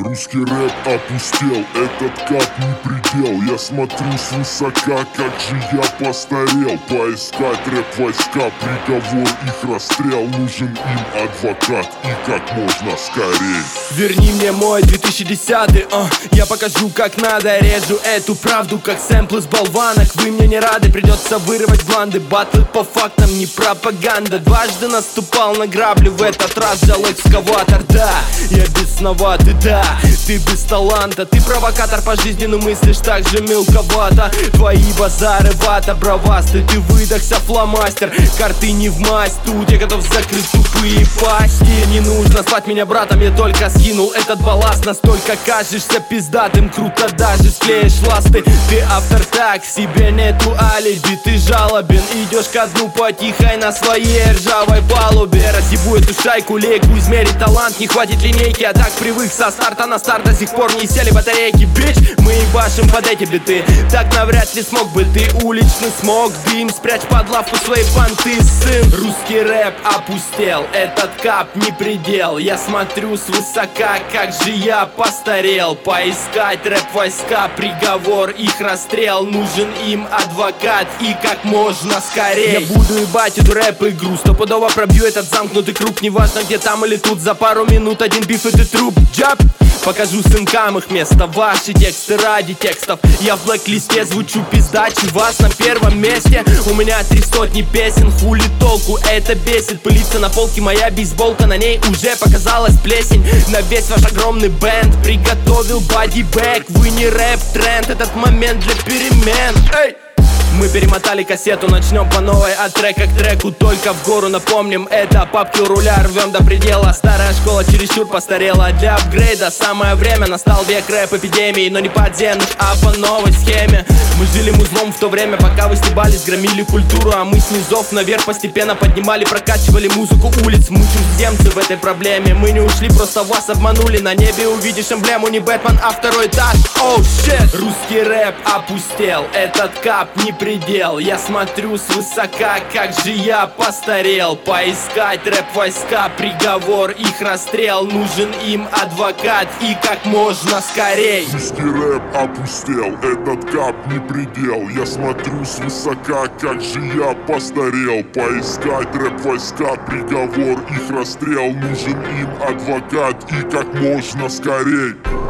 Русский рэп опустел, этот кап не предел. Я смотрю свысока, как же я постарел. Поискать рэп-войска, приговор их расстрел. Нужен им адвокат и как можно скорей. Верни мне мой 2010-й, я покажу как надо. Режу эту правду, как сэмплы с болванок. Вы мне не рады, придется вырывать гланды. Батлы по фактам, не пропаганда. Дважды наступал на грабли, в этот раз взял экскаватор. Да, я бесноватый, да, ты без таланта. Ты провокатор по жизни, но мыслишь так же мелковато. Твои базары, вата, бравасты. Ты выдохся, фломастер, карты не в масть. Тут я готов закрыть тупые пасти. Не нужно звать меня братом, я только скинул этот балласт. Настолько кажешься пиздатым, круто даже склеишь ласты. Ты автор, так себе нету алиби. Ты жалобен, идешь ко дну потихой на своей ржавой палубе. Разъебу эту шайку, лейку, измерить талант. Не хватит линейки, а так привык со старта на старт. До сих пор не сели батарейки, бич. Мы ебашим под эти биты. Так навряд ли смог бы ты, уличный смог. Дым, спрячь под лавку свои понты, сын. Русский рэп опустел, этот кап не предел. Я смотрю свысока, как же я постарел. Поискать рэп-войска, приговор их расстрел. Нужен им адвокат и как можно скорее. Я буду ебать эту рэп-игру, стопудово пробью этот замкнутый круг. Неважно где там или тут, за пару минут один биф и ты труп. Джаб! Покажу сынкам их место, ваши тексты ради текстов. Я в блэк-листе звучу пиздачи, вас на первом месте. У меня 300 песен, хули толку, это бесит. Пылится на полке моя бейсболка, на ней уже показалась плесень. На весь ваш огромный бэнд приготовил бодибэк. Вы не рэп-тренд, этот момент для перемен. Эй! Мы перемотали кассету, начнем по новой от трека к треку. Только в гору напомним, это папки у руля, рвем до предела. Старая школа чересчур постарела, для апгрейда самое время. Настал век рэп-эпидемии, но не подземных, а по новой схеме. Мы жили музлом в то время, пока вы стебались, громили культуру. А мы с низов наверх постепенно поднимали, прокачивали музыку улиц. Мы чужеземцы в этой проблеме, мы не ушли, просто вас обманули. На небе увидишь эмблему, не Бэтмен, а второй этаж. Оу, щит! Русский рэп опустел, этот кап не предел. Я смотрю свысока, как же я постарел. Поискать рэп-войска, приговор их расстрел. Нужен им адвокат и как можно скорей. Русский рэп опустел, этот кап не предел. Я смотрю свысока, как же я постарел. Поискать рэп-войска, приговор их расстрел. Нужен им адвокат и как можно скорей.